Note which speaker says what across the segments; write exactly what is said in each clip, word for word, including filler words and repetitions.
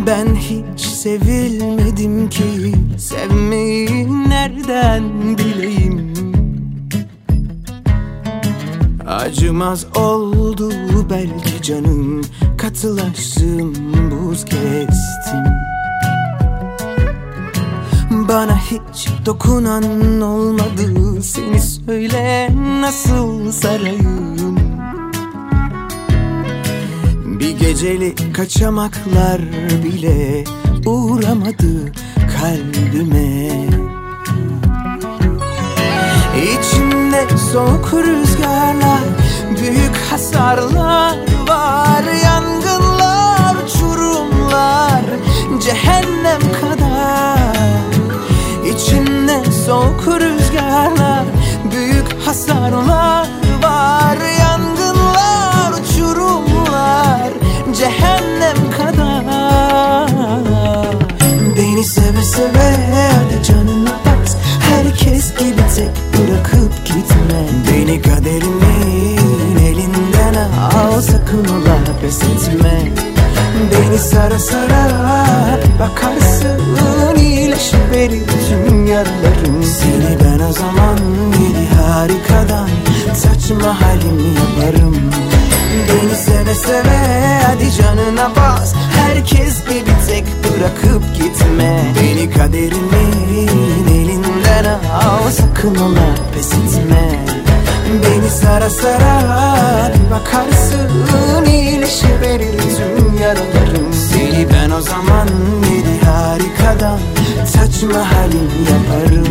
Speaker 1: Ben hiç sevilmedim ki, sevmeyi nereden bileyim? Acımaz oldu belki canım, katılaştım, buz kestim. Bana hiç dokunan olmadı, seni söyle nasıl sarayım? Bir gecelik kaçamaklar bile uğramadı kalbime. İçimde soğuk rüzgarlar, büyük hasarlar var. Yangınlar, uçurumlar, cehennem kadar. İçimde soğuk rüzgarlar, büyük hasarlar var. Yangınlar, uçurumlar, cehennem kadar. Beni seve seve hadi canına bas, herkes gibi tek bırakıp gitme. Beni kaderimin elinden al, sakın ola pes etme. Beni sara sara bakarsın, iyileşiverir tüm yaralarım. Seni ben o zaman yedi harikadan saçma halimi yaparım. Beni seve seve hadi canına bas, herkes gibi tek bırakıp gitme. Beni kaderimin elinden al, sakın ola pes etme. Beni sara sara bakarsın, iyileşiverir tüm yaralarım. Seni ben o zaman yedi harikadan saçma halim yaparım.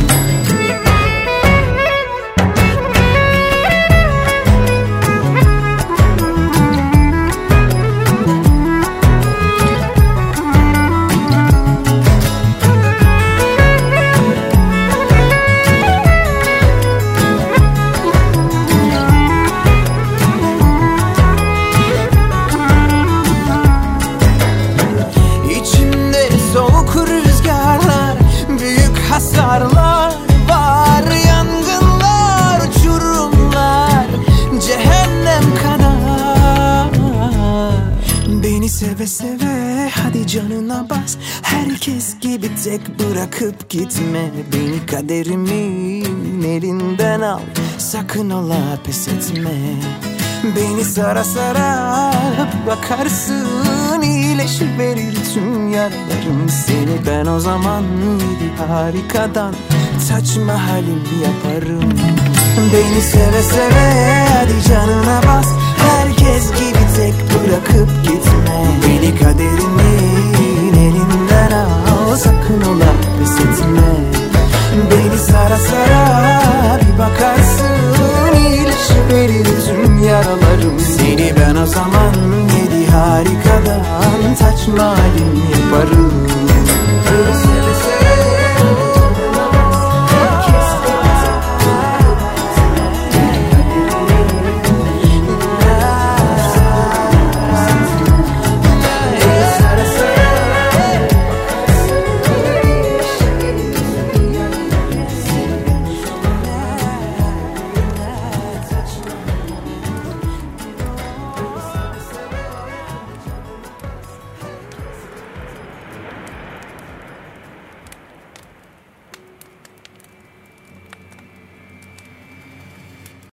Speaker 1: Hasarlar var, yangınlar, uçurumlar, cehennem kadar. Beni seve seve hadi canına bas, herkes gibi tek bırakıp gitme. Beni kaderimin elinden al, sakın ola pes etme. Beni sara sara bakarsın, iyileşiverir tüm yaralarım. Seni ben o zaman yedi harikadan saçma halim yaparım. Beni seve seve hadi canına bas, herkes gibi tek bırakıp gitme. Beni kaderimin elinden al, sakın ola pes etme. Beni sara sara bir bakarsın, iyileşiverir tüm yaralarım. Seni ben o zaman yedi harikadan saçma halim yaparım.